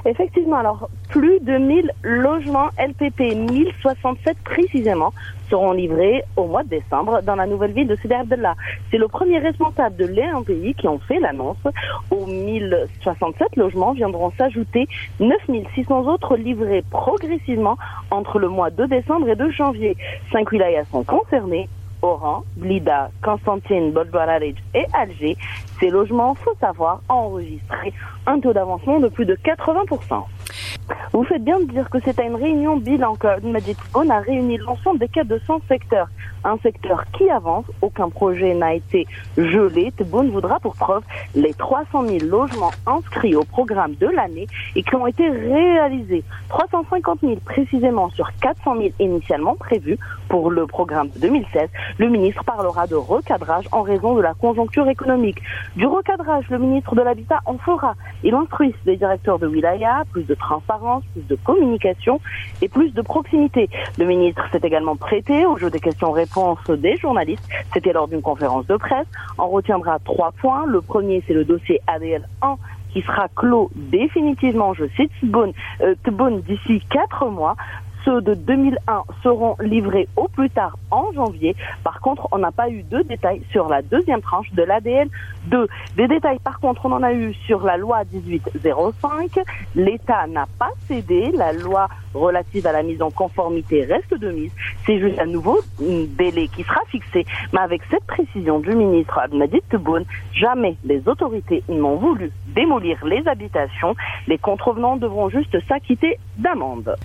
Effectivement, alors plus de 1000 logements LPP, 1067 précisément, seront livrés au mois de décembre dans la nouvelle ville de Sidi Abdellah. C'est le premier responsable de l'ENPI qui en fait l'annonce. Aux 1067 logements viendront s'ajouter 9600 autres livrés progressivement entre le mois de décembre et de janvier. 5 wilayas sont concernés: Oran, Blida, Constantine, Bolbararij et Alger. Ces logements, faut savoir, ont enregistré un taux d'avancement de plus de 80%. Vous faites bien de dire que c'est à une réunion bilan que Majid Tebboune a réuni l'ensemble des cadres de son secteur. Un secteur qui avance, aucun projet n'a été gelé. Tebboune voudra pour preuve les 300 000 logements inscrits au programme de l'année et qui ont été réalisés. 350 000 précisément sur 400 000 initialement prévus pour le programme de 2016. Le ministre parlera de recadrage en raison de la conjoncture économique. Du recadrage, le ministre de l'Habitat en fera. Il instruit les directeurs de wilaya, plus de transparence, plus de communication et plus de proximité. Le ministre s'est également prêté au jeu des questions-réponses des journalistes. C'était lors d'une conférence de presse. On retiendra 3 points. Le premier, c'est le dossier ADL 1 qui sera clos définitivement, je cite Tebboune, d'ici 4 mois. Ceux de 2001 seront livrés au plus tard en janvier. Par contre, on n'a pas eu de détails sur la deuxième tranche de l'ADL 2. Des détails, par contre, on en a eu sur la loi 1805. L'État n'a pas cédé. La loi relative à la mise en conformité reste de mise. C'est juste un nouveau délai qui sera fixé. Mais avec cette précision du ministre Majid Tebboune, jamais les autorités n'ont voulu démolir les habitations. Les contrevenants devront juste s'acquitter d'amende.